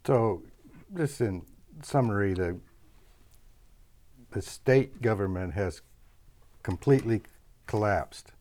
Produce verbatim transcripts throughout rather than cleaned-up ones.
So, just in summary, the the state government has completely collapsed,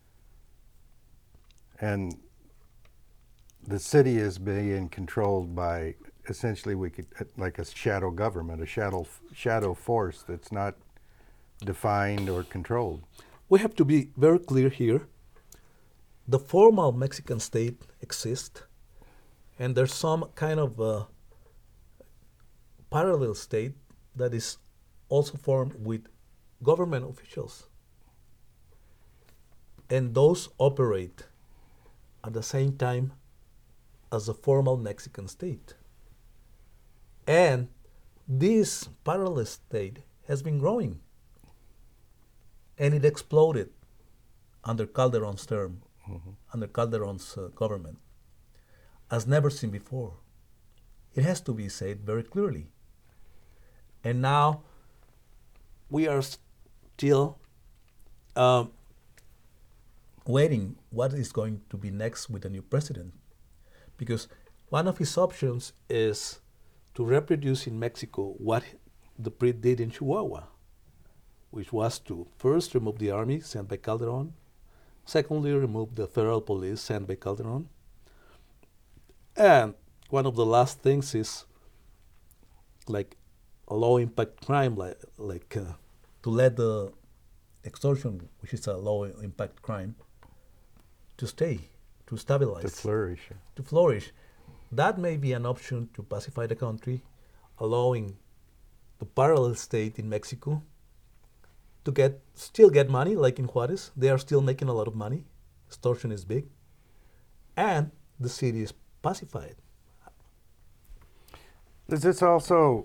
and the city is being controlled by essentially we could like a shadow government, a shadow shadow force that's not defined or controlled. We have to be very clear here. The formal Mexican state exists, and there's some kind of uh, parallel state that is also formed with government officials. And those operate at the same time as the formal Mexican state. And this parallel state has been growing. And it exploded under Calderon's term, mm-hmm. under Calderon's uh, government, as never seen before. It has to be said very clearly. And now we are still um, waiting what is going to be next with the new president. Because one of his options is to reproduce in Mexico what the P R I did in Chihuahua, which was to first remove the army sent by Calderon, secondly remove the federal police sent by Calderon, and one of the last things is like a low impact crime, like, like uh, to let the extortion, which is a low impact crime, to stay, to stabilize, to flourish. To flourish. That may be an option to pacify the country, allowing the parallel state in Mexico to get still get money, like in Juarez. They are still making a lot of money. Extortion is big, and the city is pacified. Does this also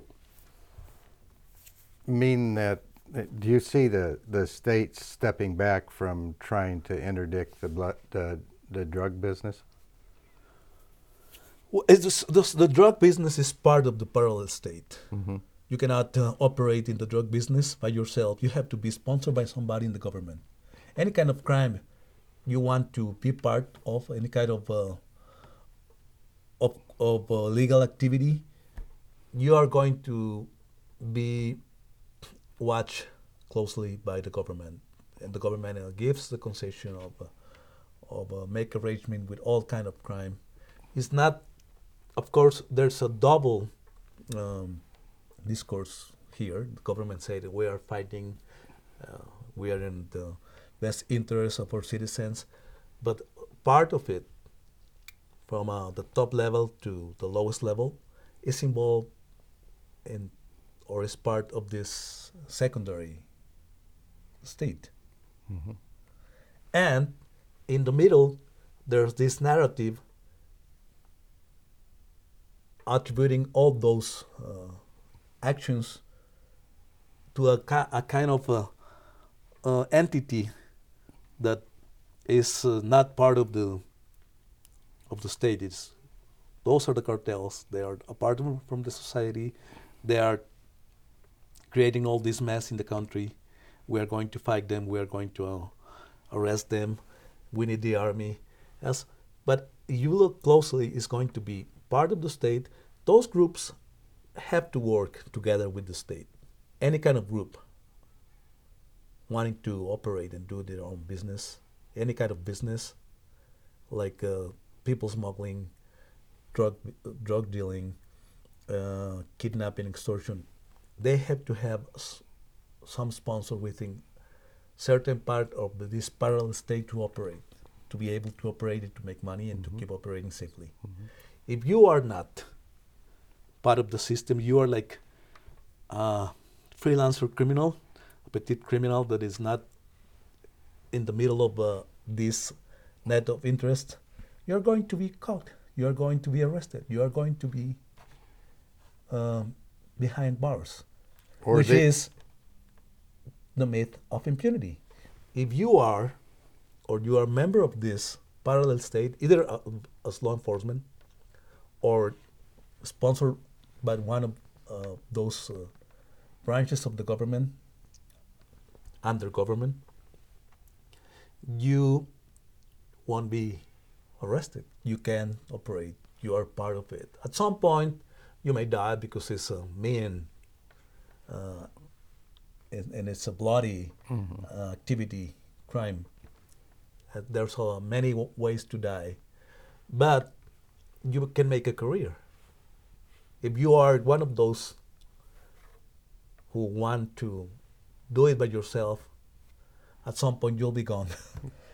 mean that? Do you see the, the states stepping back from trying to interdict the blood, the the drug business? Well, it's the, the drug business is part of the parallel state. Mm-hmm. You cannot uh, operate in the drug business by yourself. You have to be sponsored by somebody in the government. Any kind of crime you want to be part of, any kind of uh, of, of uh, legal activity, you are going to be watched closely by the government. And the government uh, gives the concession of uh, of uh, make arrangement with all kind of crime. It's not, of course, there's a double um, discourse here. The government said that we are fighting, uh, we are in the best interest of our citizens, but part of it, from uh, the top level to the lowest level, is involved in or is part of this secondary state. Mm-hmm. And in the middle, there's this narrative attributing all those uh, actions to a, ca- a kind of a, uh, entity that is uh, not part of the of the state. It's, those are the cartels. They are apart from the society. They are creating all this mess in the country. We are going to fight them. We are going to uh, arrest them. We need the army. Yes, but if you look closely, it's going to be part of the state. Those groups have to work together with the state. Any kind of group wanting to operate and do their own business, any kind of business, like uh, people smuggling, drug drug dealing, uh, kidnapping, extortion, they have to have s- some sponsor within certain part of the, this parallel state to operate, to be able to operate it, to make money, and mm-hmm. to keep operating safely. Mm-hmm. If you are not part of the system, you are like a freelancer criminal, a petite criminal that is not in the middle of uh, this net of interest, you're going to be caught. You're going to be arrested. You are going to be um, behind bars, or which is the myth of impunity. If you are, or you are a member of this parallel state, either uh, as law enforcement or sponsored by one of uh, those uh, branches of the government, under government, you won't be arrested. You can operate. You are part of it. At some point, you may die because it's a mean uh, and, and it's a bloody uh, activity, crime. Uh, There's uh, many w- ways to die, but you can make a career. If you are one of those who want to do it by yourself, at some point you'll be gone.